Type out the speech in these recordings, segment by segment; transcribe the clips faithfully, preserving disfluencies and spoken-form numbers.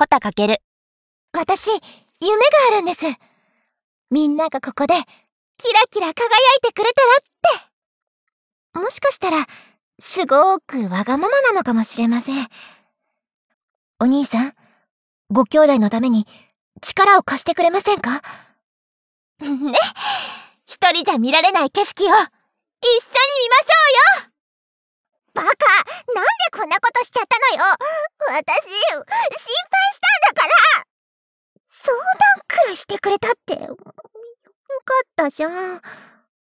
ホタかける。 私、夢があるんです。みんながここで、キラキラ輝いてくれたらって。もしかしたら、すごーくわがままなのかもしれません。お兄さん、ご兄弟のために力を貸してくれませんか？ね、一人じゃ見られない景色を一緒に見ましょうよ。バカ、なんでこんなことしちゃったのよ。私、心配したんだから。相談くらいしてくれたって、よかったじゃん。え？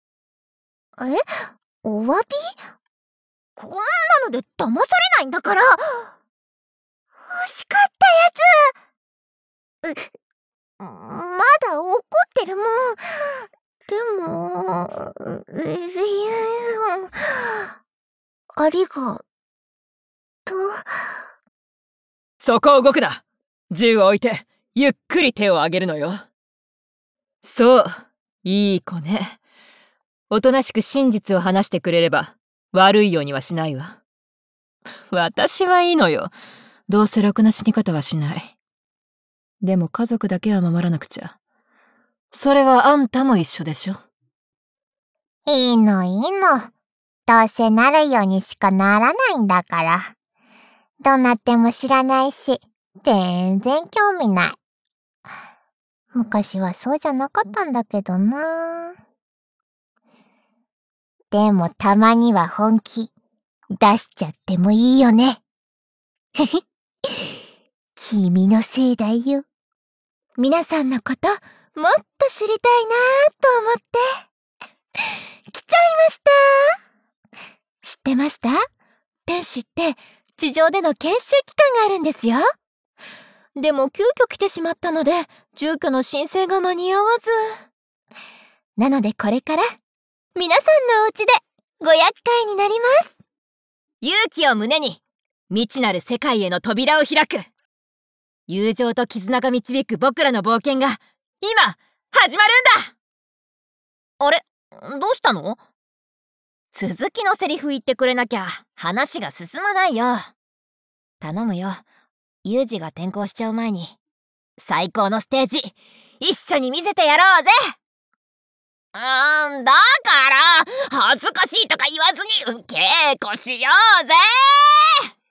お詫び？こんなので騙されないんだから。欲しかったやつ。う、まだ怒ってるもん。でも、えー、ありがとう。 そこを動くな。銃を置いてゆっくり手を上げるのよ。そう、いい子ね。おとなしく真実を話してくれれば悪いようにはしないわ。私はいいのよ。どうせろくな死に方はしない。でも家族だけは守らなくちゃ。それはあんたも一緒でしょ。 いいのいいの。どうせなるようにしかならないんだから。どうなっても知らないし、全然興味ない。昔はそうじゃなかったんだけどな。でもたまには本気出しちゃってもいいよね。君のせいだよ。皆さんのこともっと知りたいなと思って来ちゃいました。知ってました？天使って地上での研修期間があるんですよ。でも急遽来てしまったので住居の申請が間に合わず。なのでこれから皆さんのお家でご厄介になります。 勇気を胸に未知なる世界への扉を開く。友情と絆が導く僕らの冒険が今始まるんだ。あれ、どうしたの？続きのセリフ言ってくれなきゃ話が進まないよ。頼むよ。ユージが転校しちゃう前に最高のステージ一緒に見せてやろうぜ。うーん、だから恥ずかしいとか言わずに稽古しようぜ。